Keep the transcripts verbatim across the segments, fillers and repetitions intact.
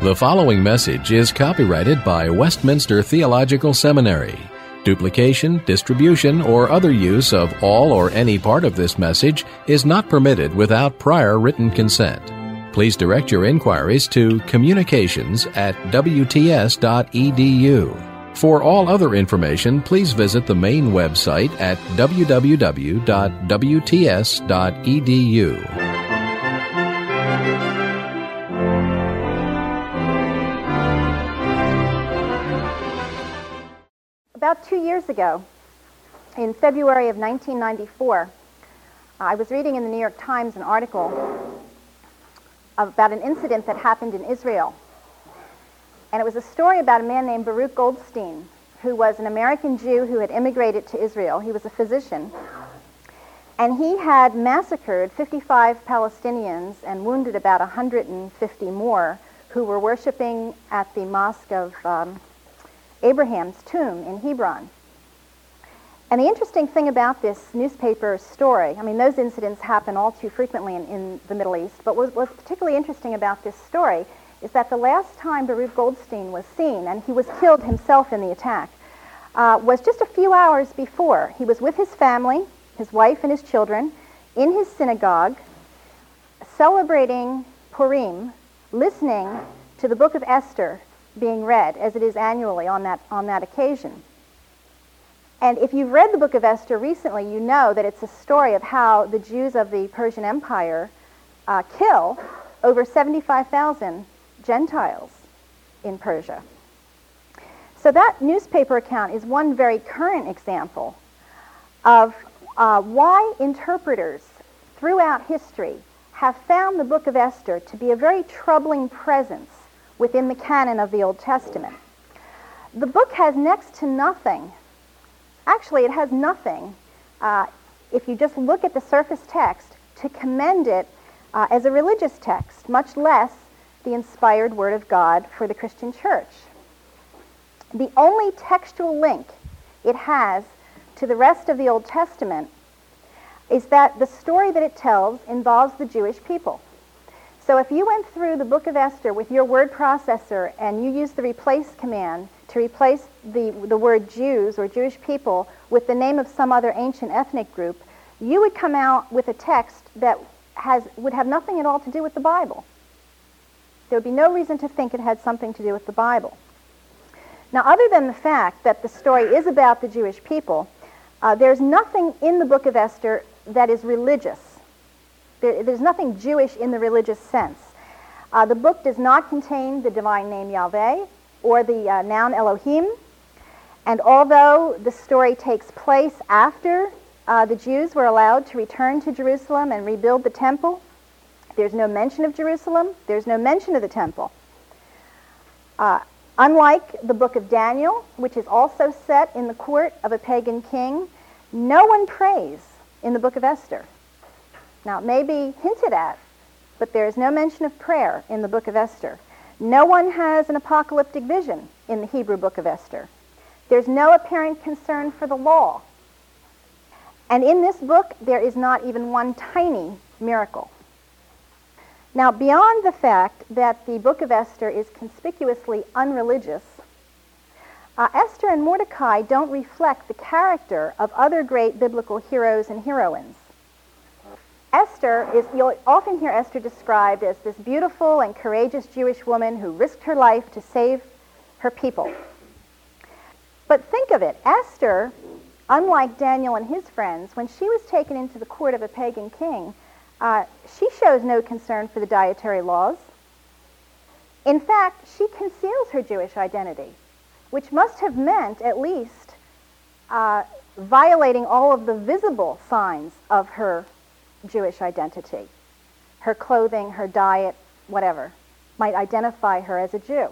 The following message is copyrighted by Westminster Theological Seminary. Duplication, distribution, or other use of all or any part of this message is not permitted without prior written consent. Please direct your inquiries to communications at w t s dot e d u. For all other information, please visit the main website at w w w dot w t s dot e d u. About two years ago, in February of nineteen ninety-four, I was reading in the New York Times an article about an incident that happened in Israel. And it was a story about a man named Baruch Goldstein, who was an American Jew who had immigrated to Israel. He was a physician. And he had massacred fifty-five Palestinians and wounded about one hundred fifty more who were worshiping at the Mosque of um, Abraham's tomb in Hebron. And the interesting thing about this newspaper story, I mean, those incidents happen all too frequently in, in the Middle East, but what was particularly interesting about this story is that the last time Baruch Goldstein was seen, and he was killed himself in the attack, uh, was just a few hours before. He was with his family, his wife and his children, in his synagogue, celebrating Purim, listening to the book of Esther being read, as it is annually on that on that occasion. And if you've read the book of Esther recently, you know that it's a story of how the Jews of the Persian Empire uh, kill over seventy-five thousand Gentiles in Persia. So that newspaper account is one very current example of uh, why interpreters throughout history have found the book of Esther to be a very troubling presence within the canon of the Old Testament. The book has next to nothing, actually it has nothing, uh, if you just look at the surface text, to commend it uh, as a religious text, much less the inspired Word of God for the Christian church. The only textual link it has to the rest of the Old Testament is that the story that it tells involves the Jewish people. So if you went through the book of Esther with your word processor and you used the replace command to replace the, the word Jews or Jewish people with the name of some other ancient ethnic group, you would come out with a text that has would have nothing at all to do with the Bible. There would be no reason to think it had something to do with the Bible. Now, other than the fact that the story is about the Jewish people, uh, there's nothing in the book of Esther that is religious. There, there's nothing Jewish in the religious sense. Uh, the book does not contain the divine name Yahweh or the uh, noun Elohim. And although the story takes place after uh, the Jews were allowed to return to Jerusalem and rebuild the temple, there's no mention of Jerusalem. There's no mention of the temple. Uh, unlike the book of Daniel, which is also set in the court of a pagan king, no one prays in the book of Esther. Now, it may be hinted at, but there is no mention of prayer in the book of Esther. No one has an apocalyptic vision in the Hebrew book of Esther. There's no apparent concern for the law. And in this book, there is not even one tiny miracle. Now, beyond the fact that the book of Esther is conspicuously unreligious, uh, Esther and Mordecai don't reflect the character of other great biblical heroes and heroines. Esther is, you'll often hear Esther described as this beautiful and courageous Jewish woman who risked her life to save her people. But think of it, Esther, unlike Daniel and his friends, when she was taken into the court of a pagan king, uh, she shows no concern for the dietary laws. In fact, she conceals her Jewish identity, which must have meant at least uh, violating all of the visible signs of her Jewish identity. Her clothing, her diet, whatever, might identify her as a Jew.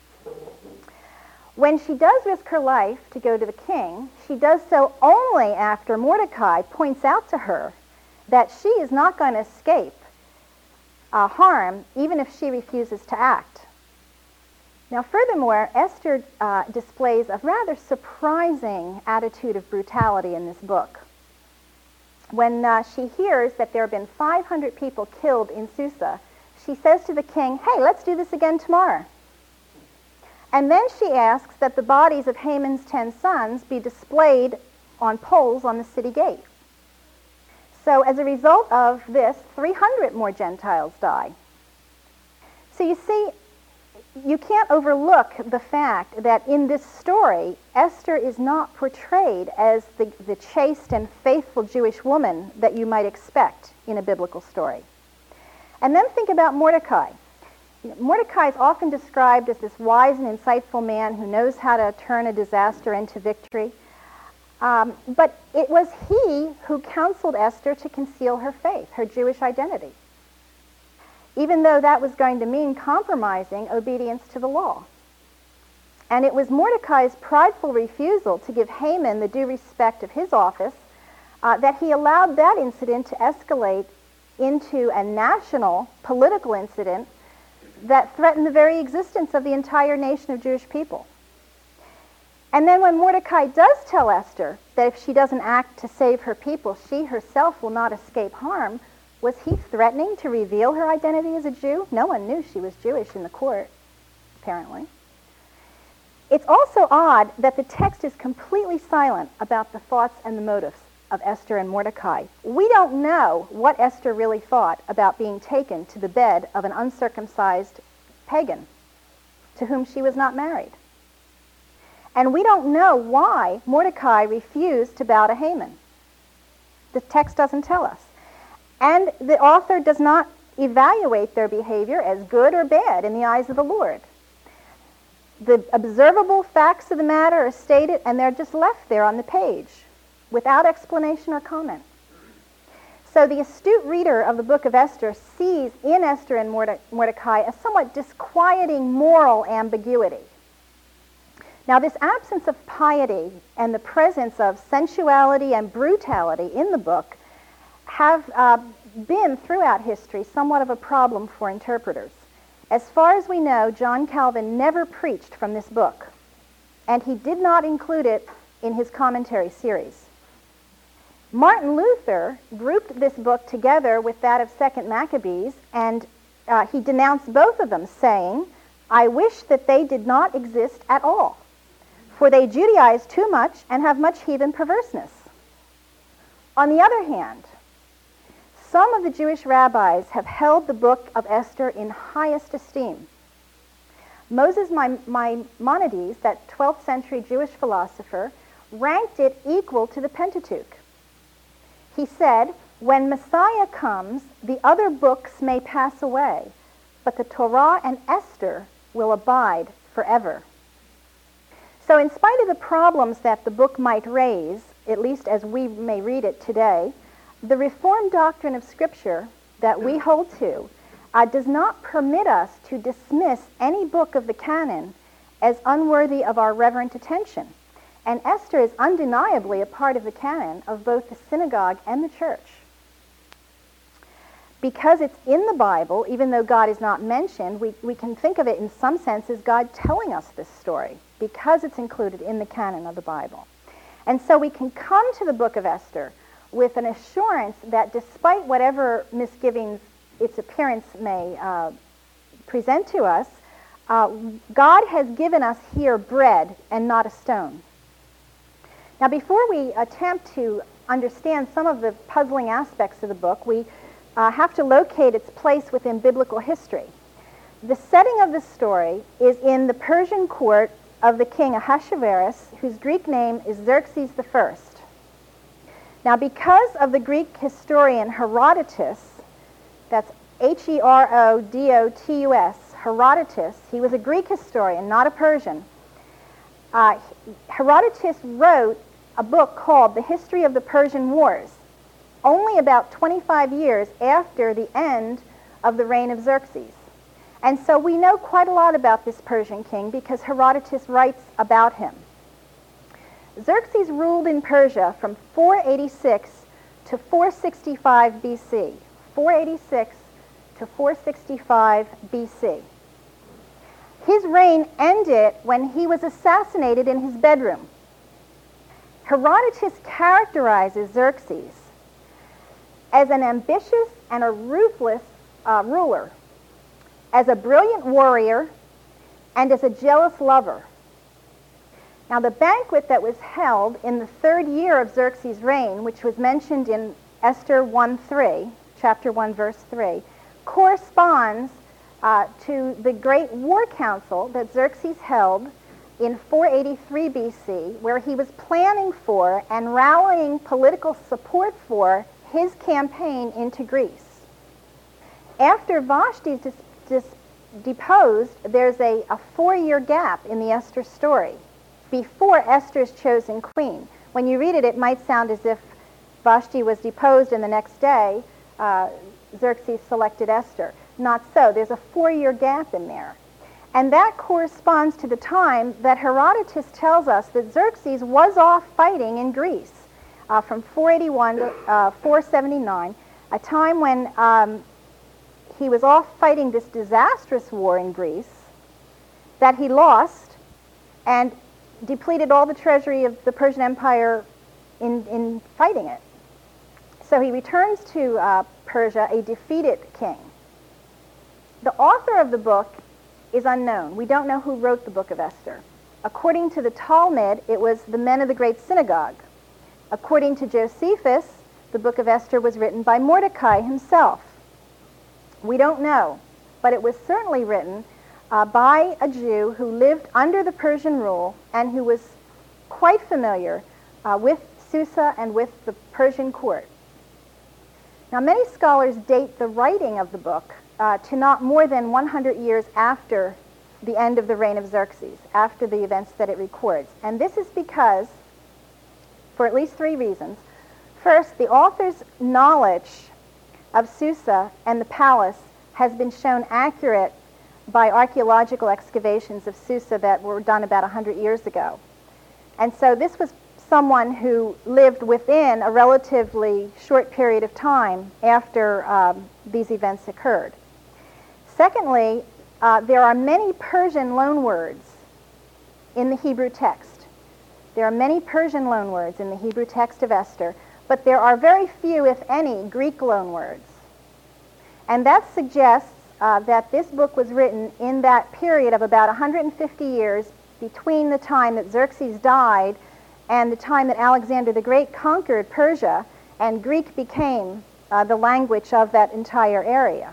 When she does risk her life to go to the king, she does so only after Mordecai points out to her that she is not going to escape uh, harm even if she refuses to act. Now, furthermore, Esther uh, displays a rather surprising attitude of brutality in this book. When uh, she hears that there have been five hundred people killed in Susa, she says to the king, hey, let's do this again tomorrow. And then she asks that the bodies of Haman's ten sons be displayed on poles on the city gate. So as a result of this, three hundred more Gentiles die. So you see, you can't overlook the fact that in this story, Esther is not portrayed as the, the chaste and faithful Jewish woman that you might expect in a biblical story. And then think about Mordecai. Mordecai is often described as this wise and insightful man who knows how to turn a disaster into victory. Um, but it was he who counseled Esther to conceal her faith, her Jewish identity, even though that was going to mean compromising obedience to the law. And it was Mordecai's prideful refusal to give Haman the due respect of his office uh, that he allowed that incident to escalate into a national political incident that threatened the very existence of the entire nation of Jewish people. And then when Mordecai does tell Esther that if she doesn't act to save her people, she herself will not escape harm, was he threatening to reveal her identity as a Jew? No one knew she was Jewish in the court, apparently. It's also odd that the text is completely silent about the thoughts and the motives of Esther and Mordecai. We don't know what Esther really thought about being taken to the bed of an uncircumcised pagan to whom she was not married. And we don't know why Mordecai refused to bow to Haman. The text doesn't tell us. And the author does not evaluate their behavior as good or bad in the eyes of the Lord. The observable facts of the matter are stated, and they're just left there on the page without explanation or comment. So the astute reader of the book of Esther sees in Esther and Mordecai a somewhat disquieting moral ambiguity. Now, this absence of piety and the presence of sensuality and brutality in the book have uh, been, throughout history, somewhat of a problem for interpreters. As far as we know, John Calvin never preached from this book, and he did not include it in his commentary series. Martin Luther grouped this book together with that of Second Maccabees, and uh, he denounced both of them, saying, "I wish that they did not exist at all, for they Judaize too much and have much heathen perverseness." On the other hand, some of the Jewish rabbis have held the book of Esther in highest esteem. Moses Maimonides, that twelfth century Jewish philosopher, ranked it equal to the Pentateuch. He said, "When Messiah comes, the other books may pass away, but the Torah and Esther will abide forever." So in spite of the problems that the book might raise, at least as we may read it today, the Reformed doctrine of Scripture that we hold to uh, does not permit us to dismiss any book of the canon as unworthy of our reverent attention. And Esther is undeniably a part of the canon of both the synagogue and the church. Because it's in the Bible, even though God is not mentioned, we, we can think of it in some sense as God telling us this story, because it's included in the canon of the Bible. And so we can come to the book of Esther with an assurance that despite whatever misgivings its appearance may uh, present to us, uh, God has given us here bread and not a stone. Now, before we attempt to understand some of the puzzling aspects of the book, we uh, have to locate its place within biblical history. The setting of the story is in the Persian court of the king Ahasuerus, whose Greek name is Xerxes the First. Now, because of the Greek historian Herodotus, that's H E R O D O T U S, Herodotus, he was a Greek historian, not a Persian. Uh, Herodotus wrote a book called The History of the Persian Wars, only about twenty-five years after the end of the reign of Xerxes. And so we know quite a lot about this Persian king because Herodotus writes about him. Xerxes ruled in Persia from four eighty-six to four sixty-five B C. four eighty-six to four sixty-five B C. His reign ended when he was assassinated in his bedroom. Herodotus characterizes Xerxes as an ambitious and a ruthless uh, ruler, as a brilliant warrior, and as a jealous lover. Now, the banquet that was held in the third year of Xerxes' reign, which was mentioned in Esther one three, chapter one, verse three, corresponds uh, to the great war council that Xerxes held in four eighty-three B C, where he was planning for and rallying political support for his campaign into Greece. After Vashti is dis- dis- deposed, there's a, a four-year gap in the Esther story before Esther's chosen queen. When you read it, it might sound as if Vashti was deposed and the next day uh, Xerxes selected Esther. Not so. There's a four-year gap in there. And that corresponds to the time that Herodotus tells us that Xerxes was off fighting in Greece uh, from four eighty-one to uh, four seventy-nine, a time when um, he was off fighting this disastrous war in Greece that he lost and depleted all the treasury of the Persian Empire in, in fighting it. So he returns to uh, Persia a defeated king. The author of the book is unknown. We don't know who wrote the Book of Esther. According to the Talmud, it was the men of the great synagogue. According to Josephus, the Book of Esther was written by Mordecai himself. We don't know, but it was certainly written uh, by a Jew who lived under the Persian rule and who was quite familiar uh, with Susa and with the Persian court. Now, many scholars date the writing of the book uh, to not more than one hundred years after the end of the reign of Xerxes, after the events that it records. And this is because, for at least three reasons. First, the author's knowledge of Susa and the palace has been shown accurate by archaeological excavations of Susa that were done about one hundred years ago. And so this was someone who lived within a relatively short period of time after um, these events occurred. Secondly, uh, there are many Persian loanwords in the Hebrew text. There are many Persian loanwords in the Hebrew text of Esther, but there are very few, if any, Greek loanwords. And that suggests uh, that this book was written in that period of about one hundred fifty years between the time that Xerxes died and the time that Alexander the Great conquered Persia, and Greek became uh, the language of that entire area.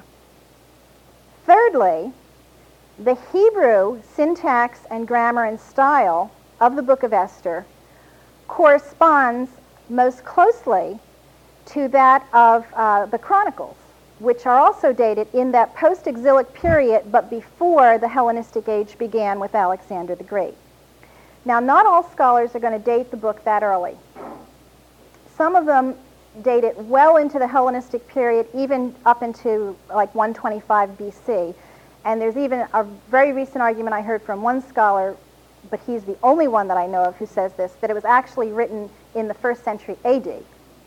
Thirdly, the Hebrew syntax and grammar and style of the Book of Esther corresponds most closely to that of uh, the Chronicles, which are also dated in that post-exilic period, but before the Hellenistic age began with Alexander the Great. Now, not all scholars are going to date the book that early. Some of them date it well into the Hellenistic period, even up into like one twenty-five B C. And there's even a very recent argument I heard from one scholar, but he's the only one that I know of who says this, that it was actually written in the first century A D.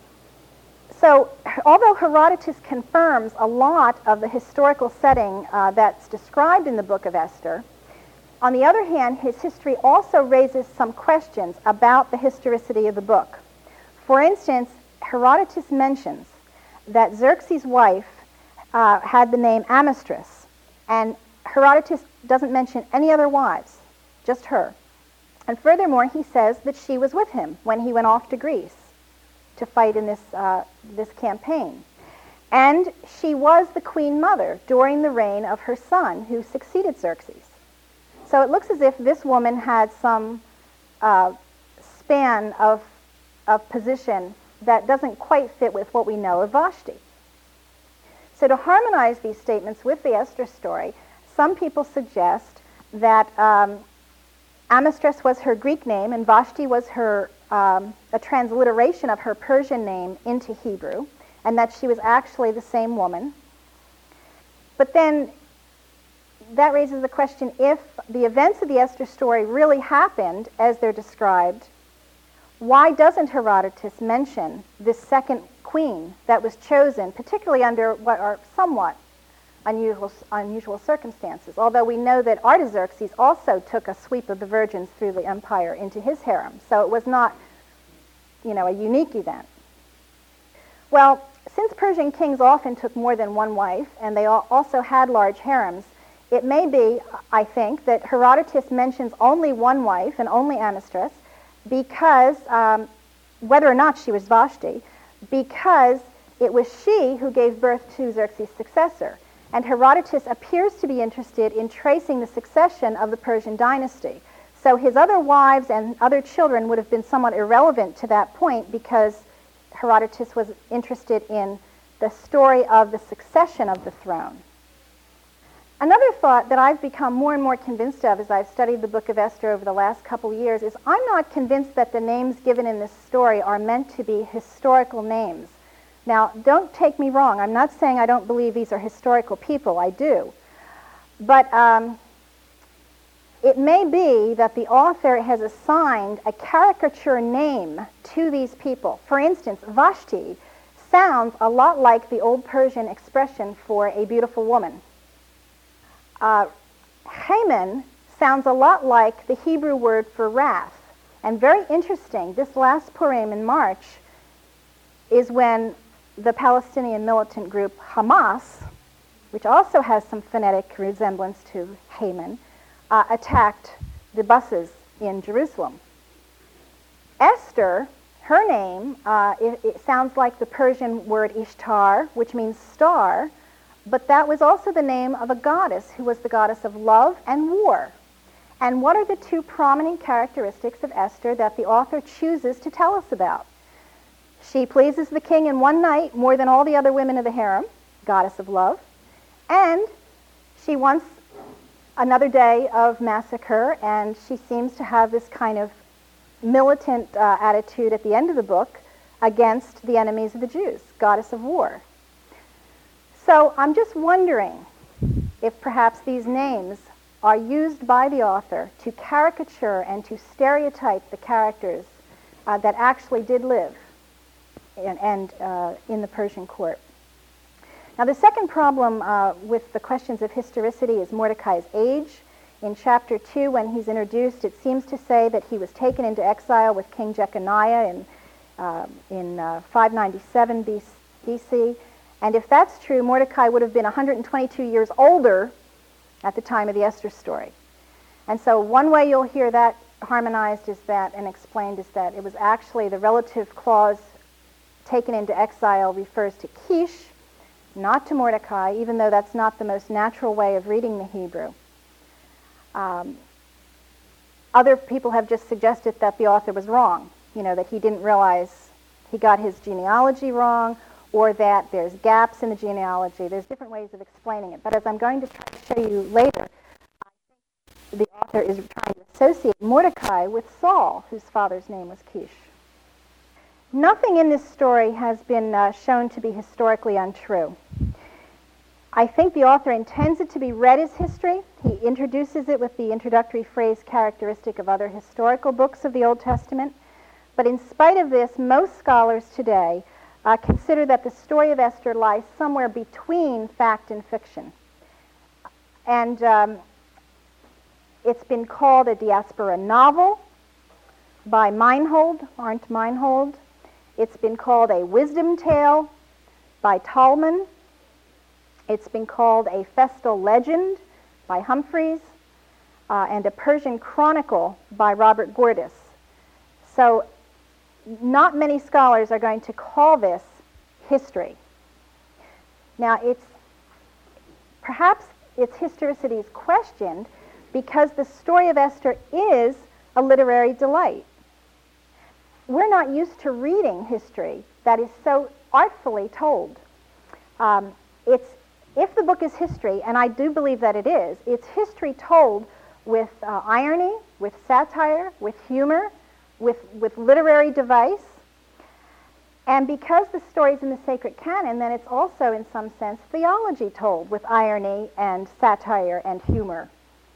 So, although Herodotus confirms a lot of the historical setting uh, that's described in the Book of Esther, on the other hand, his history also raises some questions about the historicity of the book. For instance, Herodotus mentions that Xerxes' wife uh, had the name Amistris, and Herodotus doesn't mention any other wives, just her. And furthermore, he says that she was with him when he went off to Greece to fight in this, uh, this campaign. And she was the queen mother during the reign of her son who succeeded Xerxes. So it looks as if this woman had some uh, span of, of position that doesn't quite fit with what we know of Vashti. So to harmonize these statements with the Esther story, some people suggest that um, Amistris was her Greek name and Vashti was her um, a transliteration of her Persian name into Hebrew, and that she was actually the same woman. But then that raises the question, if the events of the Esther story really happened as they're described, why doesn't Herodotus mention this second queen that was chosen, particularly under what are somewhat unusual, unusual circumstances? Although we know that Artaxerxes also took a sweep of the virgins through the empire into his harem, so it was not, you know, a unique event. Well, since Persian kings often took more than one wife, and they also had large harems, it may be, I think, that Herodotus mentions only one wife and only Amystress because, um, whether or not she was Vashti, because it was she who gave birth to Xerxes' successor. And Herodotus appears to be interested in tracing the succession of the Persian dynasty. So his other wives and other children would have been somewhat irrelevant to that point because Herodotus was interested in the story of the succession of the throne. Another thought that I've become more and more convinced of as I've studied the book of Esther over the last couple years is I'm not convinced that the names given in this story are meant to be historical names. Now, don't take me wrong. I'm not saying I don't believe these are historical people. I do. But um, it may be that the author has assigned a caricature name to these people. For instance, Vashti sounds a lot like the old Persian expression for a beautiful woman. Uh, Haman sounds a lot like the Hebrew word for wrath. And very interesting, this last Purim in March is when the Palestinian militant group Hamas, which also has some phonetic resemblance to Haman, uh, attacked the buses in Jerusalem. Esther, her name, uh, it, it sounds like the Persian word Ishtar, which means star, but that was also the name of a goddess who was the goddess of love and war. And what are the two prominent characteristics of Esther that the author chooses to tell us about? She pleases the king in one night more than all the other women of the harem, goddess of love, and she wants another day of massacre, and she seems to have this kind of militant uh, attitude at the end of the book against the enemies of the Jews, goddess of war. So I'm just wondering if perhaps these names are used by the author to caricature and to stereotype the characters uh, that actually did live and, and uh, in the Persian court. Now, the second problem uh, with the questions of historicity is Mordecai's age. In chapter two, when he's introduced, it seems to say that he was taken into exile with King Jeconiah in, uh, in uh, five ninety-seven B C. And if that's true, Mordecai would have been one hundred twenty-two years older at the time of the Esther story. And so one way you'll hear that harmonized is that, and explained, is that it was actually the relative clause taken into exile refers to Kish, not to Mordecai, even though that's not the most natural way of reading the Hebrew. Um, other people have just suggested that the author was wrong, you know, that he didn't realize he got his genealogy wrong, or that there's gaps in the genealogy. There's different ways of explaining it. But as I'm going to try to show you later, I think the author is trying to associate Mordecai with Saul, whose father's name was Kish. Nothing in this story has been uh, shown to be historically untrue. I think the author intends it to be read as history. He introduces it with the introductory phrase characteristic of other historical books of the Old Testament. But in spite of this, most scholars today Uh, consider that the story of Esther lies somewhere between fact and fiction. And um, it's been called a diaspora novel by Meinhold, Arndt Meinhold. It's been called a wisdom tale by Tolman. It's been called a festal legend by Humphreys, uh, and a Persian chronicle by Robert Gordis. So not many scholars are going to call this history. Now, it's perhaps its historicity is questioned because the story of Esther is a literary delight. We're not used to reading history that is so artfully told. Um, it's if the book is history, and I do believe that it is, it's history told with uh, irony, with satire, with humor, With, with literary device. And because the story's in the sacred canon, then it's also, in some sense, theology told with irony and satire and humor.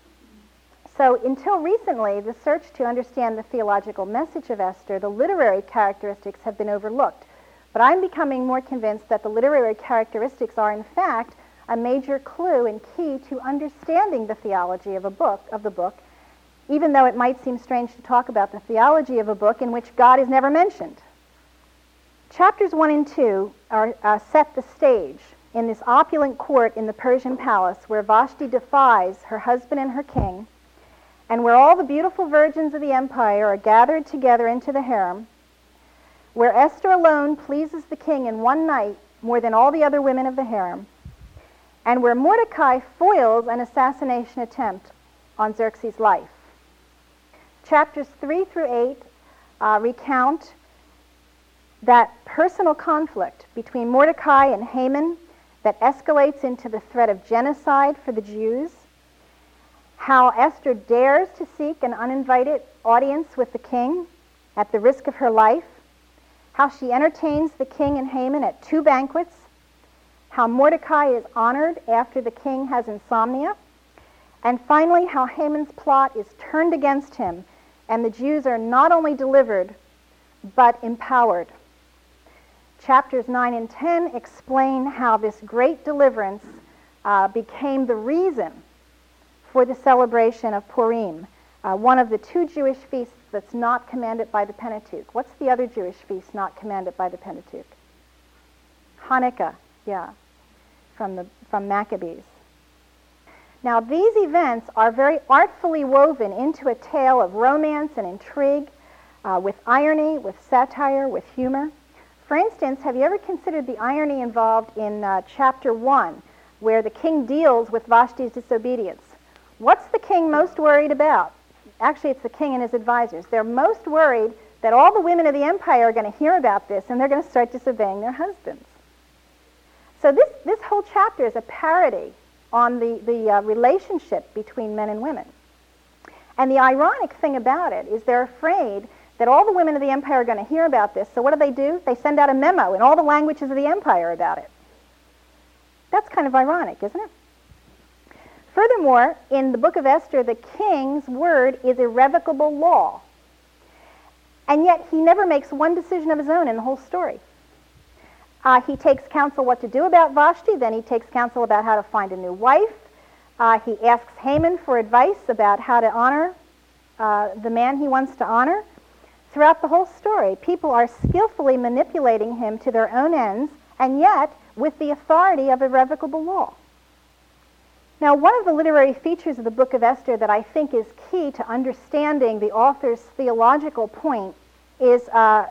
So until recently, the search to understand the theological message of Esther, the literary characteristics have been overlooked. But I'm becoming more convinced that the literary characteristics are, in fact, a major clue and key to understanding the theology of a book, of the book, even though it might seem strange to talk about the theology of a book in which God is never mentioned. Chapters one and two are, uh, set the stage in this opulent court in the Persian palace where Vashti defies her husband and her king, and where all the beautiful virgins of the empire are gathered together into the harem, where Esther alone pleases the king in one night more than all the other women of the harem, and where Mordecai foils an assassination attempt on Xerxes' life. Chapters three through eight uh, recount that personal conflict between Mordecai and Haman that escalates into the threat of genocide for the Jews, how Esther dares to seek an uninvited audience with the king at the risk of her life, how she entertains the king and Haman at two banquets, how Mordecai is honored after the king has insomnia, and finally how Haman's plot is turned against him and the Jews are not only delivered but empowered. Chapters nine and ten explain how this great deliverance uh, became the reason for the celebration of Purim, uh, one of the two Jewish feasts that's not commanded by the Pentateuch. What's the other Jewish feast not commanded by the Pentateuch? Hanukkah, yeah, from the from Maccabees. Now, these events are very artfully woven into a tale of romance and intrigue, uh, with irony, with satire, with humor. For instance, have you ever considered the irony involved in uh, chapter one, where the king deals with Vashti's disobedience? What's the king most worried about? Actually, it's the king and his advisors. They're most worried that all the women of the empire are going to hear about this and they're going to start disobeying their husbands. So this, this whole chapter is a parody on the, the uh, relationship between men and women. And the ironic thing about it is they're afraid that all the women of the empire are going to hear about this, so what do they do? They send out a memo in all the languages of the empire about it. That's kind of ironic, isn't it? Furthermore, in the book of Esther, the king's word is irrevocable law. And yet he never makes one decision of his own in the whole story. Uh, he takes counsel what to do about Vashti, then he takes counsel about how to find a new wife. Uh, he asks Haman for advice about how to honor uh, the man he wants to honor. Throughout the whole story, people are skillfully manipulating him to their own ends, and yet with the authority of irrevocable law. Now, one of the literary features of the book of Esther that I think is key to understanding the author's theological point is uh,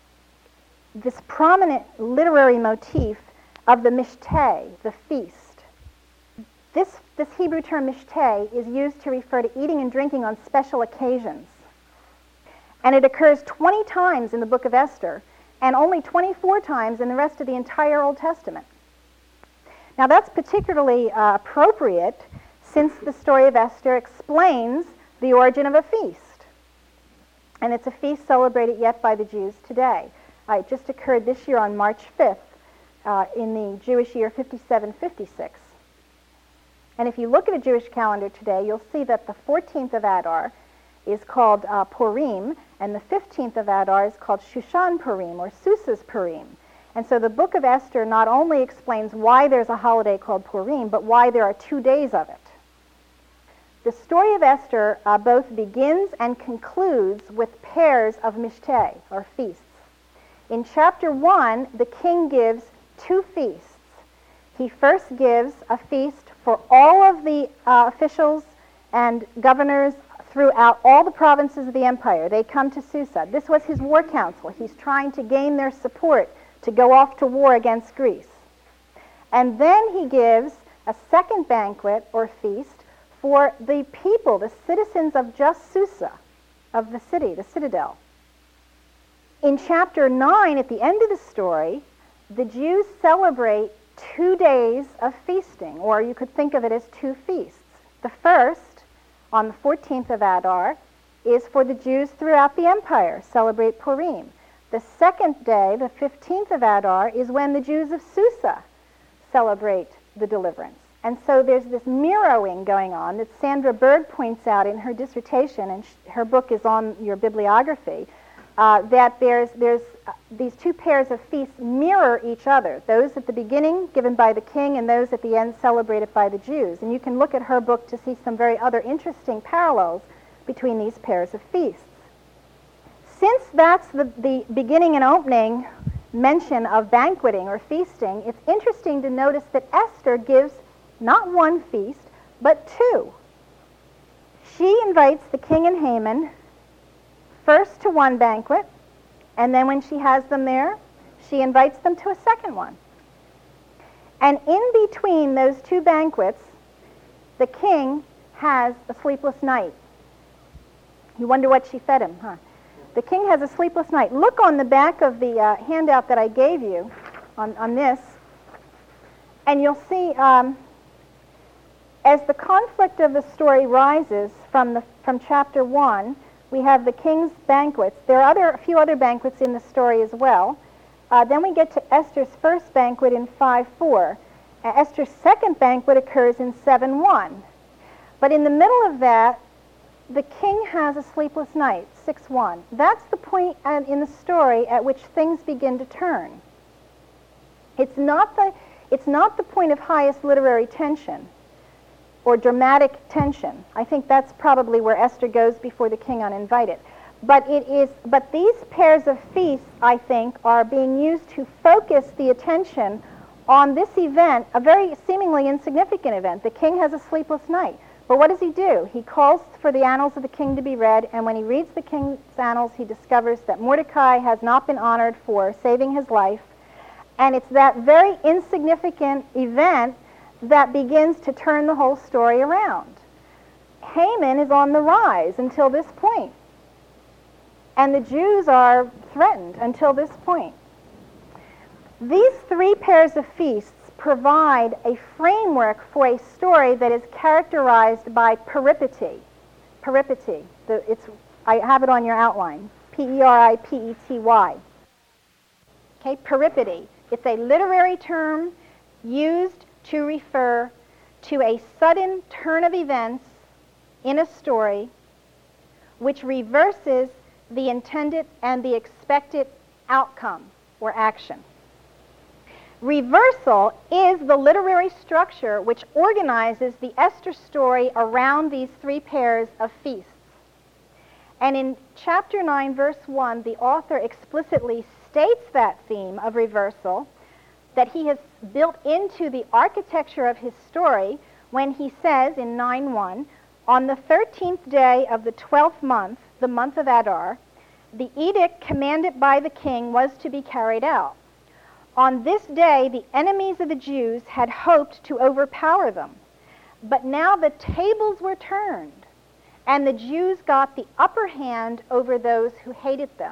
this prominent literary motif of the mishteh, the feast. This, this Hebrew term mishteh is used to refer to eating and drinking on special occasions. And it occurs twenty times in the book of Esther and only twenty-four times in the rest of the entire Old Testament. Now that's particularly uh, appropriate since the story of Esther explains the origin of a feast. And it's a feast celebrated yet by the Jews today. Uh, it just occurred this year on March fifth uh, in the Jewish year fifty-seven fifty-six. And if you look at a Jewish calendar today, you'll see that the fourteenth of Adar is called uh, Purim, and the fifteenth of Adar is called Shushan Purim, or Susa's Purim. And so the book of Esther not only explains why there's a holiday called Purim, but why there are two days of it. The story of Esther uh, both begins and concludes with pairs of mishteh, or feasts. In chapter one, the king gives two feasts. He first gives a feast for all of the uh, officials and governors throughout all the provinces of the empire. They come to Susa. This was his war council. He's trying to gain their support to go off to war against Greece. And then he gives a second banquet or feast for the people, the citizens of just Susa, of the city, the citadel. In chapter nine, at the end of the story, the Jews celebrate two days of feasting, or you could think of it as two feasts. The first, on the fourteenth of Adar, is for the Jews throughout the empire, celebrate Purim. The second day, the fifteenth of Adar, is when the Jews of Susa celebrate the deliverance. And so there's this mirroring going on that Sandra Berg points out in her dissertation, and sh- her book is on your bibliography, uh, that there's, there's uh, these two pairs of feasts mirror each other, those at the beginning given by the king and those at the end celebrated by the Jews. And you can look at her book to see some very other interesting parallels between these pairs of feasts. Since that's the, the beginning and opening mention of banqueting or feasting, it's interesting to notice that Esther gives not one feast, but two. She invites the king and Haman first to one banquet, and then when she has them there, she invites them to a second one. And in between those two banquets, the king has a sleepless night. You wonder what she fed him, huh? The king has a sleepless night. Look on the back of the uh, handout that I gave you on, on this, and you'll see um, as the conflict of the story rises from, the, from chapter one, we have the king's banquets. There are other, a few other banquets in the story as well. Uh, then we get to Esther's first banquet in five four. Uh, Esther's second banquet occurs in seven one. But in the middle of that, the king has a sleepless night, six one. That's the point uh, in the story at which things begin to turn. It's not the, it's not the point of highest literary tension or dramatic tension. I think that's probably where Esther goes before the king uninvited. But it is, but these pairs of feasts, I think, are being used to focus the attention on this event, a very seemingly insignificant event. The king has a sleepless night. But what does he do? He calls for the annals of the king to be read, and when he reads the king's annals, he discovers that Mordecai has not been honored for saving his life. And it's that very insignificant event that begins to turn the whole story around. Haman is on the rise until this point, and the Jews are threatened until this point. These three pairs of feasts provide a framework for a story that is characterized by peripety. Peripety. The, it's, I have it on your outline. P E R I P E T Y. Okay, peripety. It's a literary term used to refer to a sudden turn of events in a story which reverses the intended and the expected outcome or action. Reversal is the literary structure which organizes the Esther story around these three pairs of feasts. And in chapter nine, verse one, the author explicitly states that theme of reversal that he has built into the architecture of his story when he says in nine one, on the thirteenth day of the twelfth month, the month of Adar, the edict commanded by the king was to be carried out. On this day, the enemies of the Jews had hoped to overpower them. But now the tables were turned, and the Jews got the upper hand over those who hated them.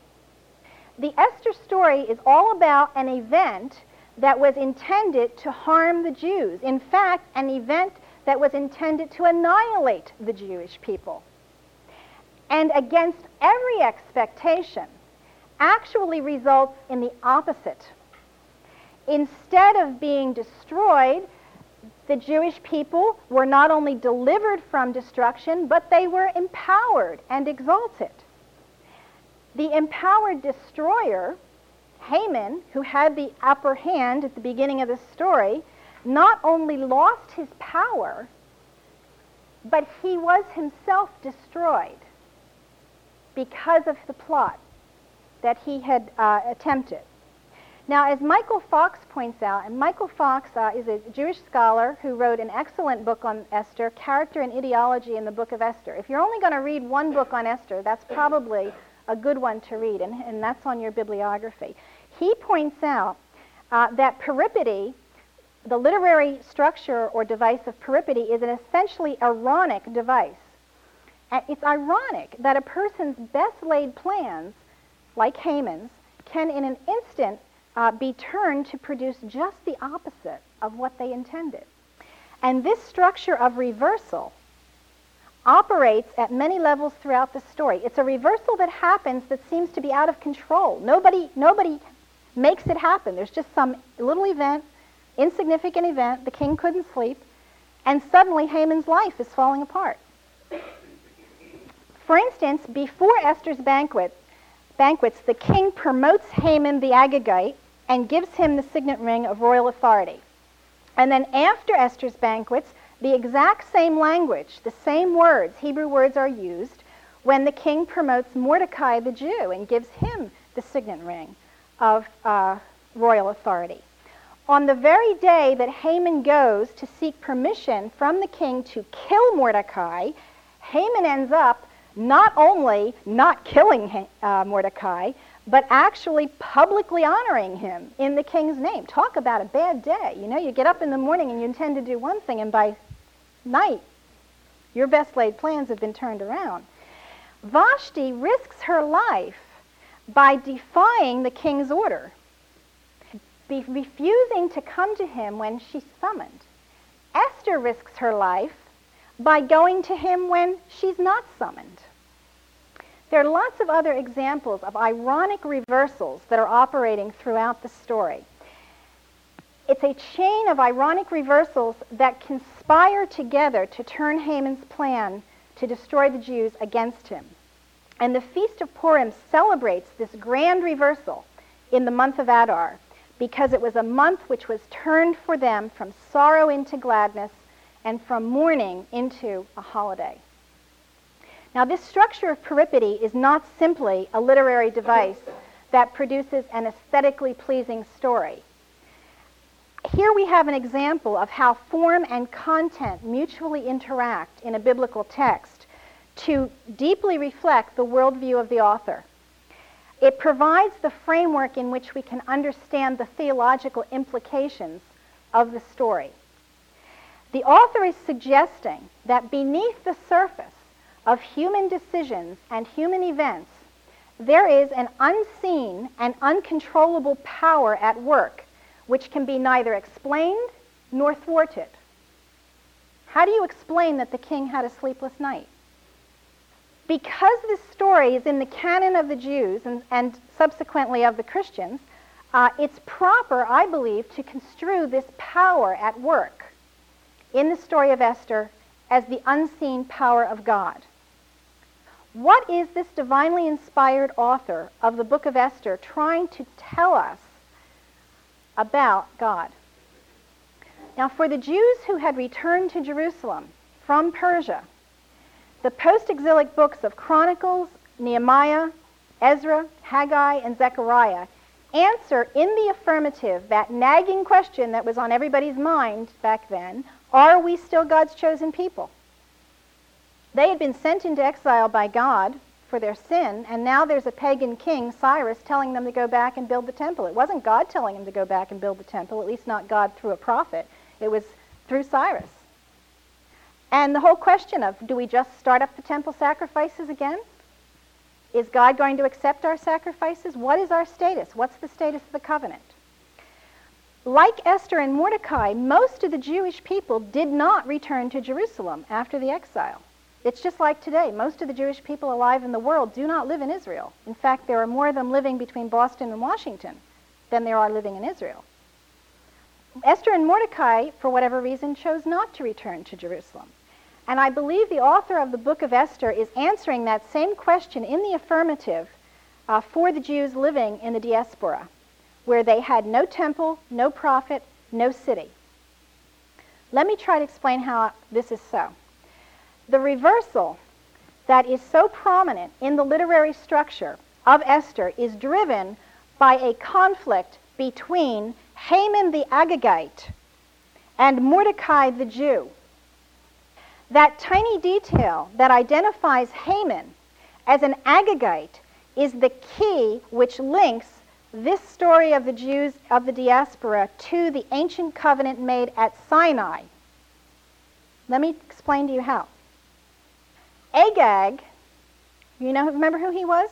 The Esther story is all about an event that was intended to harm the Jews. In fact, an event that was intended to annihilate the Jewish people. And against every expectation, actually results in the opposite. Instead of being destroyed, the Jewish people were not only delivered from destruction, but they were empowered and exalted. The empowered destroyer, Haman, who had the upper hand at the beginning of the story, not only lost his power, but he was himself destroyed because of the plot that he had uh, attempted. Now, as Michael Fox points out, and Michael Fox uh, is a Jewish scholar who wrote an excellent book on Esther, Character and Ideology in the Book of Esther. If you're only going to read one book on Esther, that's probably a good one to read, and, and that's on your bibliography. He points out uh, that peripety, the literary structure or device of peripety, is an essentially ironic device. And it's ironic that a person's best laid plans, like Haman's, can in an instant Uh, be turned to produce just the opposite of what they intended. And this structure of reversal operates at many levels throughout the story. It's a reversal that happens that seems to be out of control. Nobody, nobody makes it happen. There's just some little event, insignificant event, the king couldn't sleep, and suddenly Haman's life is falling apart. For instance, before Esther's banquet, banquets, the king promotes Haman the Agagite and gives him the signet ring of royal authority. And then after Esther's banquets, the exact same language, the same words, Hebrew words are used when the king promotes Mordecai the Jew and gives him the signet ring of uh, royal authority. On the very day that Haman goes to seek permission from the king to kill Mordecai, Haman ends up not only not killing uh, Mordecai, but actually publicly honoring him in the king's name. Talk about a bad day. You know, you get up in the morning and you intend to do one thing, and by night, your best laid plans have been turned around. Vashti risks her life by defying the king's order, be refusing to come to him when she's summoned. Esther risks her life by going to him when she's not summoned. There are lots of other examples of ironic reversals that are operating throughout the story. It's a chain of ironic reversals that conspire together to turn Haman's plan to destroy the Jews against him. And the Feast of Purim celebrates this grand reversal in the month of Adar, because it was a month which was turned for them from sorrow into gladness and from mourning into a holiday. Now, this structure of peripety is not simply a literary device that produces an aesthetically pleasing story. Here we have an example of how form and content mutually interact in a biblical text to deeply reflect the worldview of the author. It provides the framework in which we can understand the theological implications of the story. The author is suggesting that beneath the surface of human decisions and human events, there is an unseen and uncontrollable power at work which can be neither explained nor thwarted. How do you explain that the king had a sleepless night? Because this story is in the canon of the Jews and, and subsequently of the Christians, uh, it's proper, I believe, to construe this power at work in the story of Esther as the unseen power of God. What is this divinely inspired author of the book of Esther trying to tell us about God? Now, for the Jews who had returned to Jerusalem from Persia, the post-exilic books of Chronicles, Nehemiah, Ezra, Haggai, and Zechariah answer in the affirmative that nagging question that was on everybody's mind back then: are we still God's chosen people? They had been sent into exile by God for their sin, and now there's a pagan king, Cyrus, telling them to go back and build the temple. It wasn't God telling them to go back and build the temple, at least not God through a prophet. It was through Cyrus. And the whole question of, do we just start up the temple sacrifices again? Is God going to accept our sacrifices? What is our status? What's the status of the covenant? Like Esther and Mordecai, most of the Jewish people did not return to Jerusalem after the exile. It's just like today. Most of the Jewish people alive in the world do not live in Israel. In fact, there are more of them living between Boston and Washington than there are living in Israel. Esther and Mordecai, for whatever reason, chose not to return to Jerusalem. And I believe the author of the book of Esther is answering that same question in the affirmative uh, for the Jews living in the diaspora, where they had no temple, no prophet, no city. Let me try to explain how this is so. The reversal that is so prominent in the literary structure of Esther is driven by a conflict between Haman the Agagite and Mordecai the Jew. That tiny detail that identifies Haman as an Agagite is the key which links this story of the Jews of the diaspora to the ancient covenant made at Sinai. Let me explain to you how. Agag, you know, remember who he was?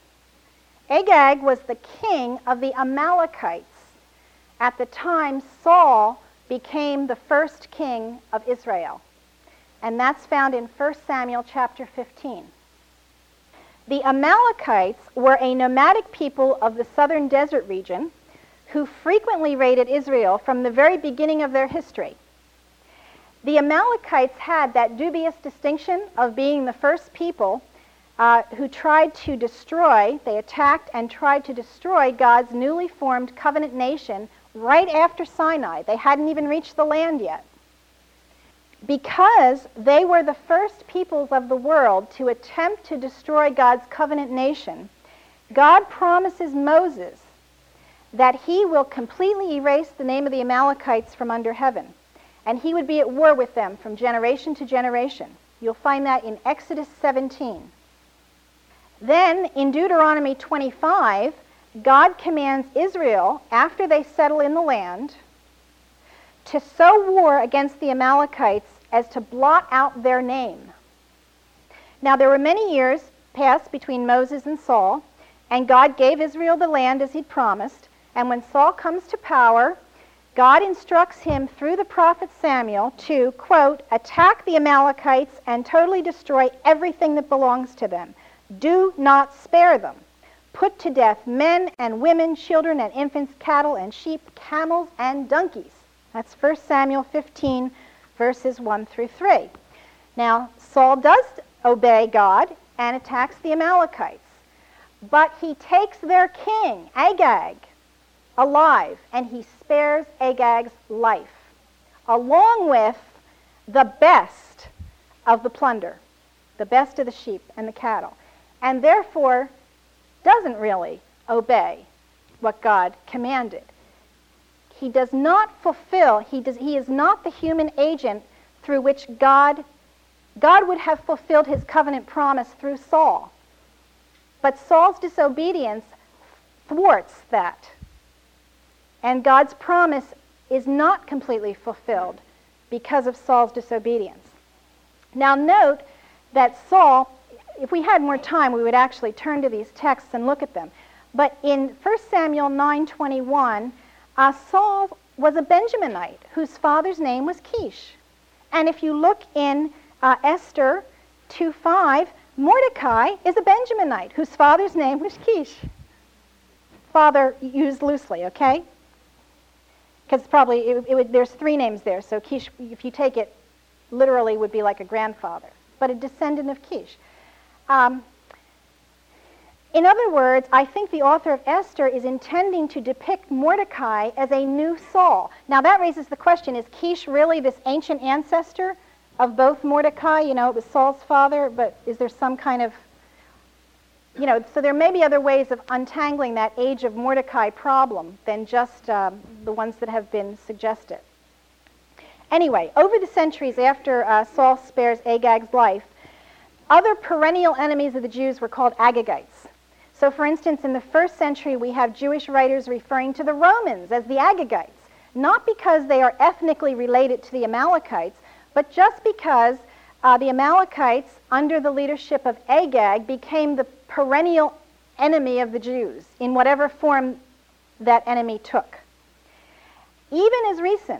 Agag was the king of the Amalekites at the time Saul became the first king of Israel. And that's found in First Samuel chapter fifteen. The Amalekites were a nomadic people of the southern desert region who frequently raided Israel from the very beginning of their history. The Amalekites had that dubious distinction of being the first people uh, who tried to destroy, they attacked and tried to destroy God's newly formed covenant nation right after Sinai. They hadn't even reached the land yet. Because they were the first peoples of the world to attempt to destroy God's covenant nation, God promises Moses that he will completely erase the name of the Amalekites from under heaven, and he would be at war with them from generation to generation. You'll find that in Exodus seventeen. Then, in Deuteronomy twenty-five, God commands Israel, after they settle in the land, to sow war against the Amalekites as to blot out their name. Now, there were many years passed between Moses and Saul, and God gave Israel the land as he'd promised. And when Saul comes to power, God instructs him through the prophet Samuel to, quote, attack the Amalekites and totally destroy everything that belongs to them. Do not spare them. Put to death men and women, children and infants, cattle and sheep, camels and donkeys. That's First Samuel fifteen, verses one through three. Now, Saul does obey God and attacks the Amalekites, but he takes their king, Agag, alive, and he spares Agag's life, along with the best of the plunder, the best of the sheep and the cattle, and therefore doesn't really obey what God commanded. He does not fulfill, he, does, he is not the human agent through which God, God would have fulfilled his covenant promise through Saul. But Saul's disobedience thwarts that. And God's promise is not completely fulfilled because of Saul's disobedience. Now note that Saul, if we had more time, we would actually turn to these texts and look at them. But in First Samuel nine twenty-one, uh, Saul was a Benjaminite whose father's name was Kish. And if you look in uh, Esther two five, Mordecai is a Benjaminite whose father's name was Kish. Father used loosely, okay? Because probably it, it would, there's three names there, so Kish, if you take it literally, would be like a grandfather, but a descendant of Kish. Um, in other words, I think the author of Esther is intending to depict Mordecai as a new Saul. Now that raises the question, is Kish really this ancient ancestor of both Mordecai? You know, it was Saul's father, but is there some kind of, you know, so there may be other ways of untangling that age of Mordecai problem than just um, the ones that have been suggested. Anyway, over the centuries after uh, Saul spares Agag's life, other perennial enemies of the Jews were called Agagites. So for instance, in the first century, we have Jewish writers referring to the Romans as the Agagites, not because they are ethnically related to the Amalekites, but just because uh, the Amalekites, under the leadership of Agag, became the perennial enemy of the Jews in whatever form that enemy took. Even as recent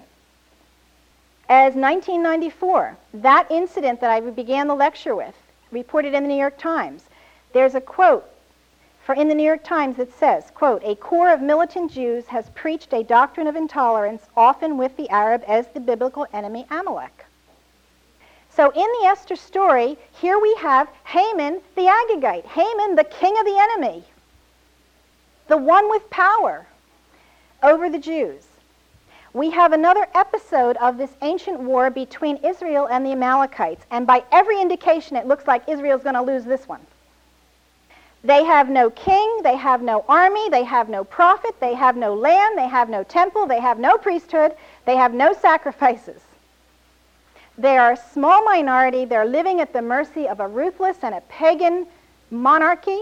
as nineteen ninety-four, that incident that I began the lecture with, reported in the New York Times, there's a quote for in the New York Times that says, quote, a core of militant Jews has preached a doctrine of intolerance, often with the Arab as the biblical enemy Amalek. So in the Esther story, here we have Haman the Agagite, Haman the king of the enemy, the one with power over the Jews. We have another episode of this ancient war between Israel and the Amalekites, and by every indication it looks like Israel's going to lose this one. They have no king, they have no army, they have no prophet, they have no land, they have no temple, they have no priesthood, they have no sacrifices. They are a small minority. They're living at the mercy of a ruthless and a pagan monarchy.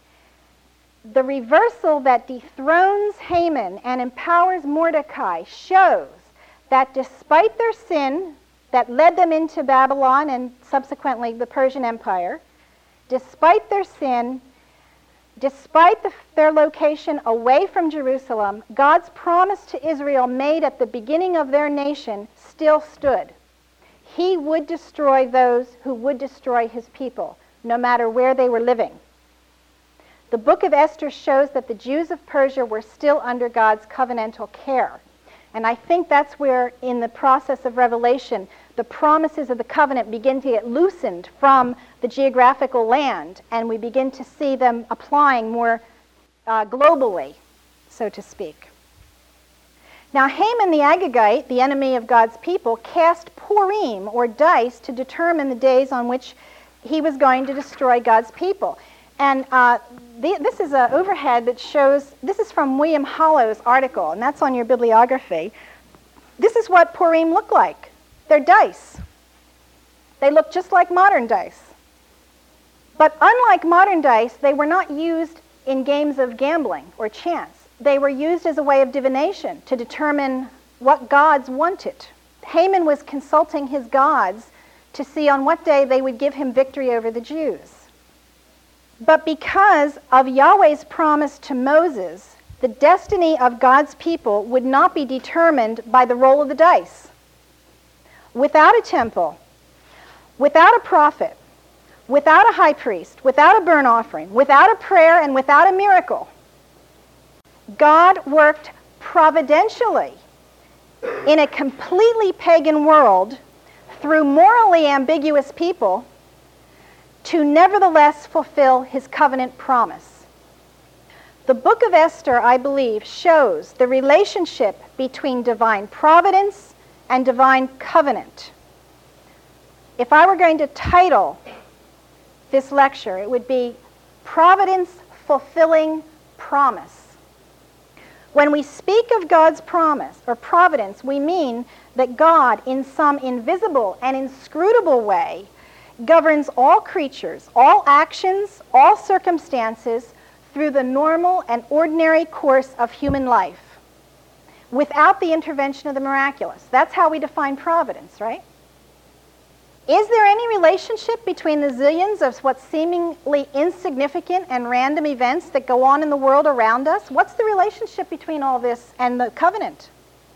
The reversal that dethrones Haman and empowers Mordecai shows that despite their sin that led them into Babylon and subsequently the Persian Empire, despite their sin, despite the, their location away from Jerusalem, God's promise to Israel made at the beginning of their nation still stood. He would destroy those who would destroy his people, no matter where they were living. The book of Esther shows that the Jews of Persia were still under God's covenantal care. And I think that's where, in the process of Revelation, the promises of the covenant begin to get loosened from the geographical land, and we begin to see them applying more uh, globally, so to speak. Now, Haman the Agagite, the enemy of God's people, cast Purim, or dice, to determine the days on which he was going to destroy God's people. And uh, the, this is an overhead that shows, this is from William Hollow's article, and that's on your bibliography. This is what Purim look like. They're dice. They look just like modern dice. But unlike modern dice, they were not used in games of gambling or chance. They were used as a way of divination to determine what gods wanted. Haman was consulting his gods to see on what day they would give him victory over the Jews. But because of Yahweh's promise to Moses, the destiny of God's people would not be determined by the roll of the dice. Without a temple, without a prophet, without a high priest, without a burnt offering, without a prayer, and without a miracle, God worked providentially in a completely pagan world through morally ambiguous people to nevertheless fulfill his covenant promise. The book of Esther, I believe, shows the relationship between divine providence and divine covenant. If I were going to title this lecture, it would be Providence Fulfilling Promise. When we speak of God's promise or providence, we mean that God, in some invisible and inscrutable way, governs all creatures, all actions, all circumstances through the normal and ordinary course of human life, without the intervention of the miraculous. That's how we define providence, right? Is there any relationship between the zillions of what seemingly insignificant and random events that go on in the world around us? What's the relationship between all this and the covenant?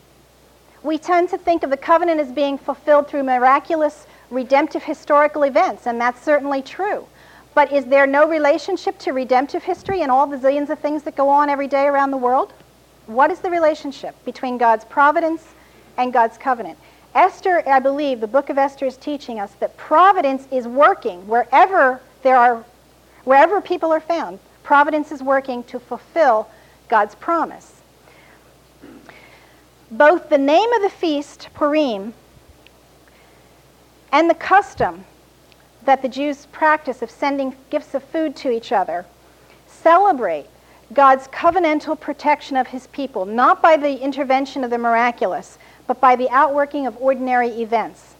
We tend to think of the covenant as being fulfilled through miraculous, redemptive historical events, and that's certainly true. But is there no relationship to redemptive history and all the zillions of things that go on every day around the world? What is the relationship between God's providence and God's covenant? Esther, I believe, the book of Esther is teaching us that providence is working wherever there are, wherever people are found. Providence is working to fulfill God's promise. Both the name of the feast, Purim, and the custom that the Jews practice of sending gifts of food to each other celebrate God's covenantal protection of his people, not by the intervention of the miraculous, but by the outworking of ordinary events.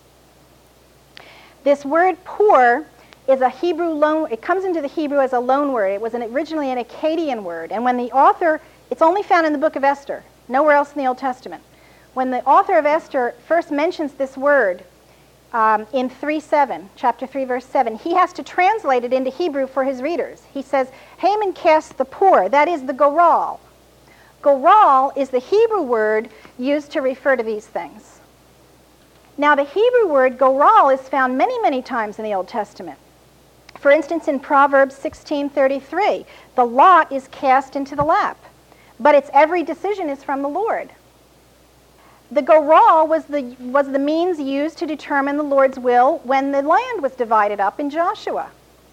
This word pur is a Hebrew loan, it comes into the Hebrew as a loan word. It was an, originally an Akkadian word. And when the author, it's only found in the book of Esther, nowhere else in the Old Testament. When the author of Esther first mentions this word um, in three seven, chapter three, verse seven, he has to translate it into Hebrew for his readers. He says, Haman cast the pur, that is the goral. Goral is the Hebrew word used to refer to these things. Now, the Hebrew word goral is found many, many times in the Old Testament. For instance, in Proverbs sixteen thirty-three, the lot is cast into the lap, but its every decision is from the Lord. The goral was the, was the means used to determine the Lord's will when the land was divided up in Joshua.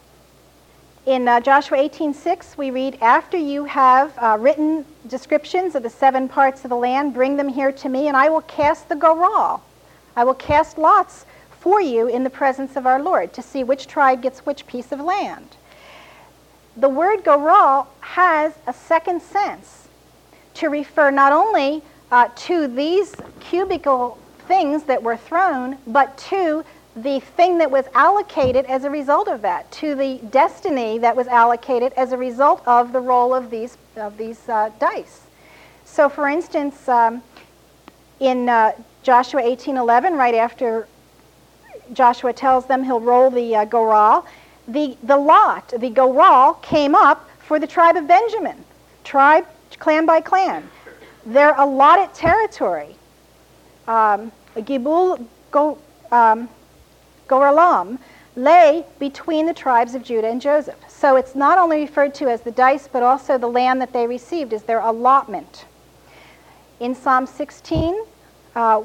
In uh, Joshua eighteen six, we read, after you have uh, written descriptions of the seven parts of the land, bring them here to me, and I will cast the goral. I will cast lots for you in the presence of our Lord to see which tribe gets which piece of land. The word goral has a second sense to refer not only uh, to these cubical things that were thrown, but to the thing that was allocated as a result of that, to the destiny that was allocated as a result of the roll of these of these uh, dice. So, for instance, um, in uh, Joshua eighteen eleven, right after Joshua tells them he'll roll the uh, goral, the the lot, the goral, came up for the tribe of Benjamin, tribe, clan by clan. Their allotted territory, um, Gibul go. Um, Goralam, lay between the tribes of Judah and Joseph. So it's not only referred to as the dice, but also the land that they received is their allotment. In Psalm sixteen, uh,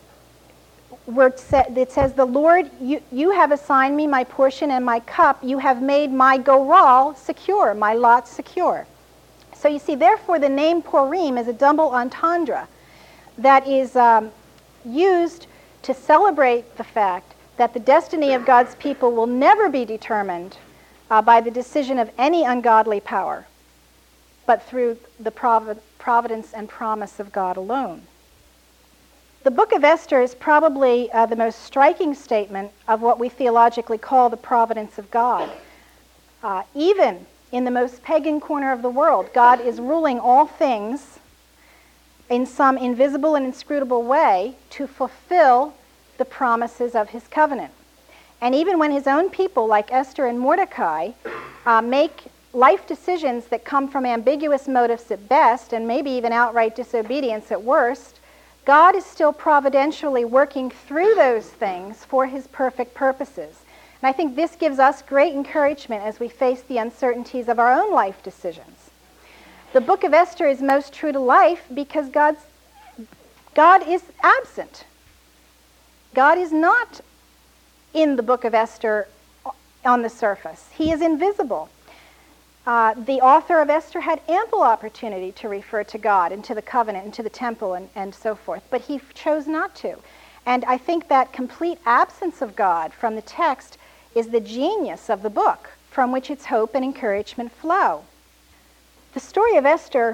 where it, sa- it says, the Lord, you, you have assigned me my portion and my cup. You have made my goral secure, my lot secure. So you see, therefore, the name Purim is a double entendre that is um, used to celebrate the fact that the destiny of God's people will never be determined uh, by the decision of any ungodly power, but through the provi- providence and promise of God alone. The book of Esther is probably uh, the most striking statement of what we theologically call the providence of God. Uh, even in the most pagan corner of the world, God is ruling all things in some invisible and inscrutable way to fulfill the promises of his covenant. And even when his own people, like Esther and Mordecai, uh, make life decisions that come from ambiguous motives at best, and maybe even outright disobedience at worst, God is still providentially working through those things for his perfect purposes. And I think this gives us great encouragement as we face the uncertainties of our own life decisions. The book of Esther is most true to life because God's, God is absent. God is not in the book of Esther on the surface. He is invisible. Uh, the author of Esther had ample opportunity to refer to God and to the covenant and to the temple and, and so forth, but he chose not to. And I think that complete absence of God from the text is the genius of the book, from which its hope and encouragement flow. The story of Esther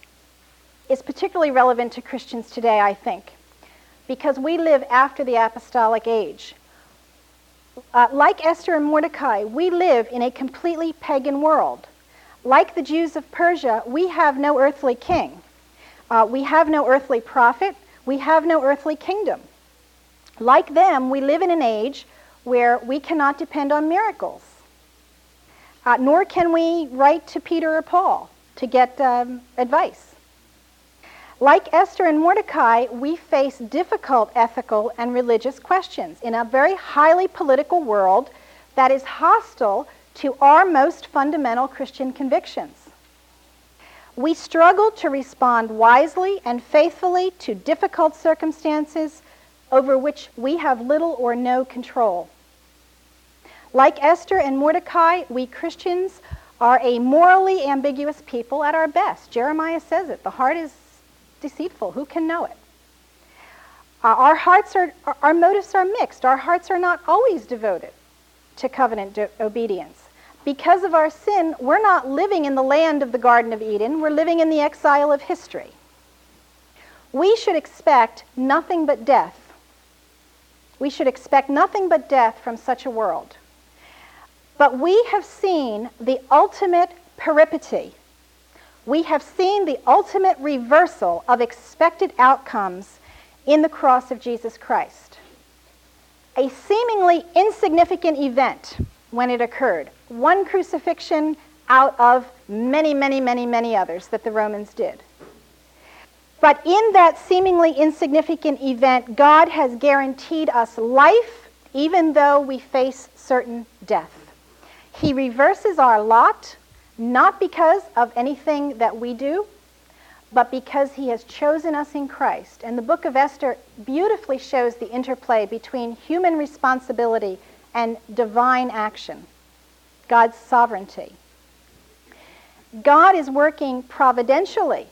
is particularly relevant to Christians today, I think, because we live after the apostolic age. Uh, like Esther and Mordecai, we live in a completely pagan world. Like the Jews of Persia, we have no earthly king. Uh, we have no earthly prophet. We have no earthly kingdom. Like them, we live in an age where we cannot depend on miracles. Uh, nor can we write to Peter or Paul to get um, advice. Like Esther and Mordecai, we face difficult ethical and religious questions in a very highly political world that is hostile to our most fundamental Christian convictions. We struggle to respond wisely and faithfully to difficult circumstances over which we have little or no control. Like Esther and Mordecai, we Christians are a morally ambiguous people at our best. Jeremiah says it. The heart is deceitful. Who can know it? Uh, our hearts are, our motives are mixed. Our hearts are not always devoted to covenant do- obedience. Because of our sin, we're not living in the land of the Garden of Eden. We're living in the exile of history. We should expect nothing but death. We should expect nothing but death from such a world. But we have seen the ultimate peripety. We have seen the ultimate reversal of expected outcomes in the cross of Jesus Christ. A seemingly insignificant event when it occurred. One crucifixion out of many, many, many, many others that the Romans did. But in that seemingly insignificant event, God has guaranteed us life even though we face certain death. He reverses our lot, not because of anything that we do, but because he has chosen us in Christ. And the book of Esther beautifully shows the interplay between human responsibility and divine action, God's sovereignty. God is working providentially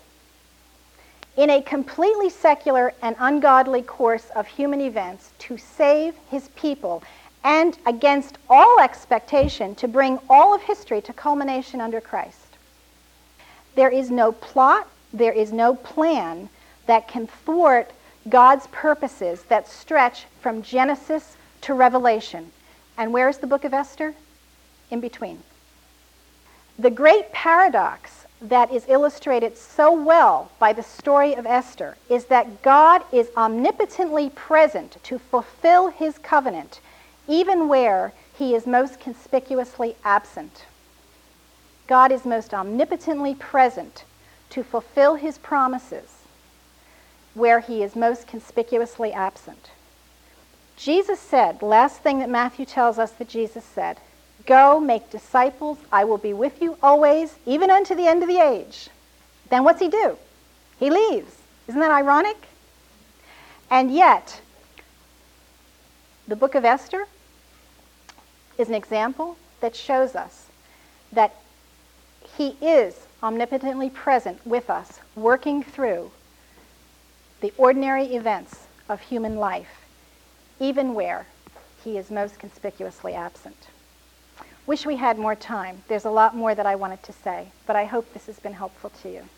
in a completely secular and ungodly course of human events to save his people and against all expectation to bring all of history to culmination under Christ. There is no plot, there is no plan that can thwart God's purposes that stretch from Genesis to Revelation. And where's the book of Esther? In between. The great paradox that is illustrated so well by the story of Esther is that God is omnipotently present to fulfill his covenant even where he is most conspicuously absent. God is most omnipotently present to fulfill his promises where he is most conspicuously absent. Jesus said, the last thing that Matthew tells us that Jesus said, "Go, make disciples. I will be with you always, even unto the end of the age." Then what's he do? He leaves. Isn't that ironic? And yet, the book of Esther is an example that shows us that he is omnipotently present with us, working through the ordinary events of human life, even where he is most conspicuously absent. Wish we had more time. There's a lot more that I wanted to say, but I hope this has been helpful to you.